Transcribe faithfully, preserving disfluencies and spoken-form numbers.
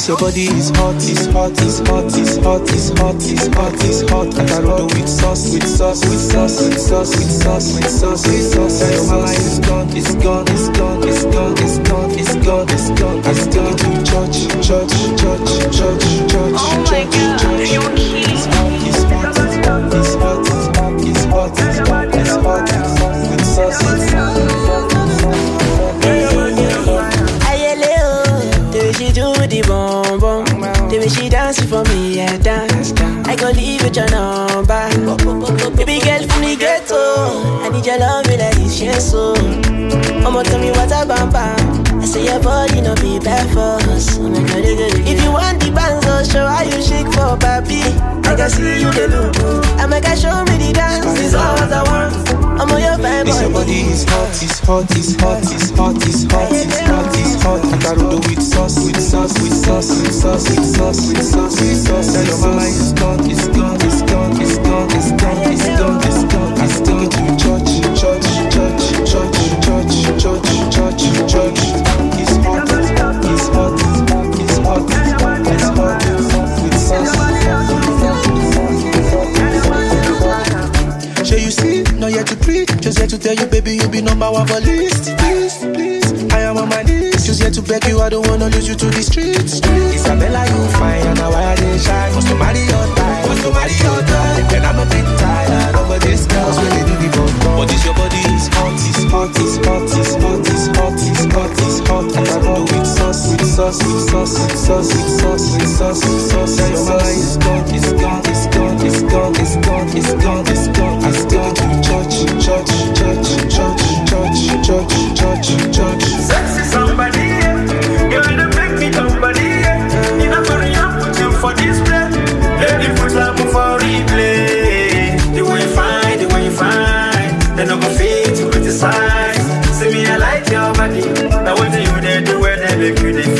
your body is hot, is hot, is hot, is hot, is hot, is hot, is hot. Macaroni with sauce, with sauce, with sauce, with sauce, with sauce, with sauce, with sauce. Tell your mama it's gone, it's gone, it's gone, it's gone, it's gone, it's gone, it's gone. I still go to church, church, church, church, church, oh my church, God, church. you're cute. It's hot, it's hot, it's hot, it's hot, it's hot, it's hot, it's hot, it's hot, it's hot, with sauce, with sauce, with sauce, with sauce. The way she do the bum bum, the way she dance for me, yeah, dance. I go leave with your number. Baby girl from the ghetto, I need your love like this, yes, so. I'ma tell me what I bam bam. I say your body no be bad for us. If you want the bands, I'll show how you shake for papi. I can see you the look, I make her show me the dance. This is all what I want. I'm on your vibe. This your body is hot, is hot, is hot, is hot, is hot, is hot, is hot. Macaroni with sauce, with sauce, with sauce, with sauce, with sauce, with sauce, with sauce. Tell your mama it's gone, it's gone, it's gone, it's gone, it's gone, it's gone, it's gone. I still go to church, church, church, church, church, church, church, church. It's hot, it's hot, it's hot, it's hot, it's hot, it's hot, it's hot, with sauce. Sure you see, not yet to preach, just here to tell you, baby, you be number one for list. Please, please, I am on my knees, just here to beg you, I don't wanna lose you to the streets. Isabella, you fine, and now I dey shine. Must to marry your time, must to marry your time. And I'm a bit tired over this girls when they do the bump. But this your body is hot, is hot, is hot, is hot, is hot, is hot, is hot. And I roll with sauce, with sauce, with sauce, with sauce, with sauce, with sauce, with sauce. Tell your mama it's gone, it's gone, it's gone, it's gone, it's gone, it's gone, it's gone. I still go to church, church, church, church, church, church, church, church. Sexy somebody, yeah. You wanna make me somebody, yeah. You know hurry up, put you for display. Lady put up for replay. The way you find, the way you find. Then I'm gonna fit to criticize. See me, I like your body. Now what do you they do when they make you they